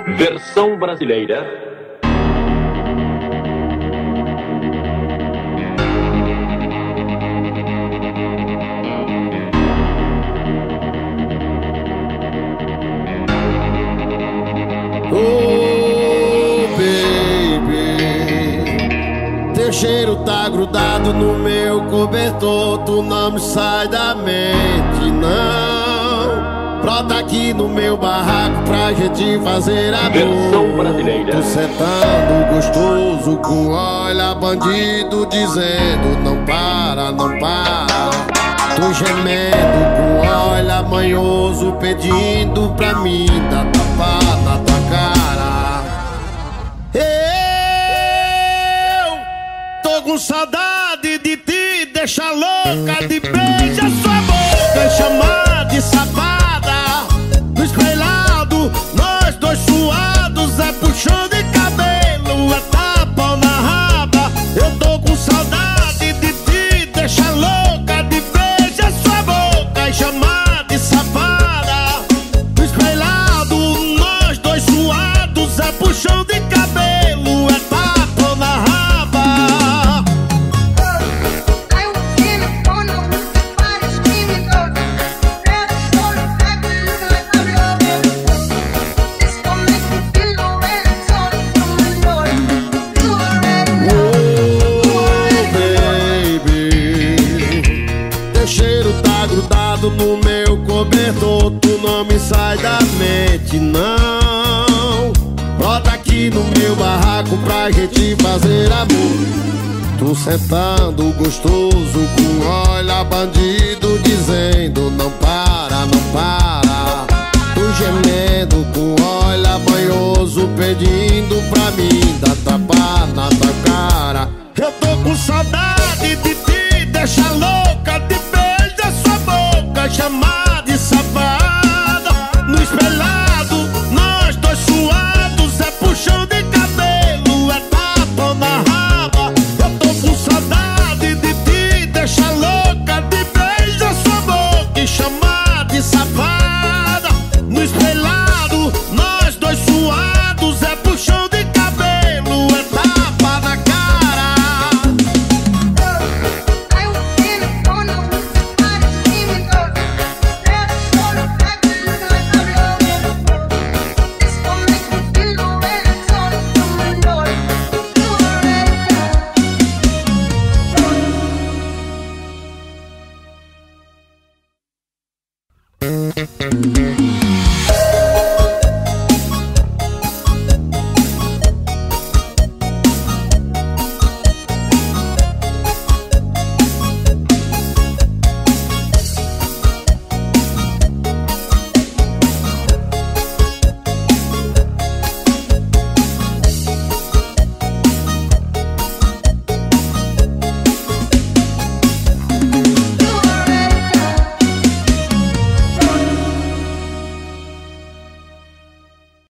Versão brasileira. Oh, baby, teu cheiro tá grudado no meu cobertor. Tu não me sai da mente, não. Brota aqui no meu barraco pra gente fazer amor. Versão brasileira. Tu sentando gostoso com olha bandido dizendo não para, não para. Tu gemendo com olha manhoso pedindo pra mim dar tapa na tua cara. Eu tô com saudade de te deixar louca, de beijar sua boca e chamar de safada. No espelhado, nós dois suados, é puxão de cabelo, é tapa na raba. Eu tô com saudade de te deixar louca, de beijar sua boca e chamar de safada. No espelhado, nós dois suados, é puxão de cabelo, é tapa na raba. No meu cobertor, tu não me sai da mente, não. Brota aqui no meu barraco pra gente fazer amor. Tu sentando gostoso com olha bandido dizendo não para, não para. Tu gemendo com olha banhoso pedindo pra mim dar tapa na tua cara. Eu tô com saudade de te deixar louca, de beijar sua boca, chamar de safada. No espelhado, nós dois suados, é puxão de cabelo, é tapa na raba. Eu tô com saudade de te deixar louca, de beijar sua boca e chamar de safada. No espelhado, nós dois suados, é puxão de cabelo, é tapa na cara.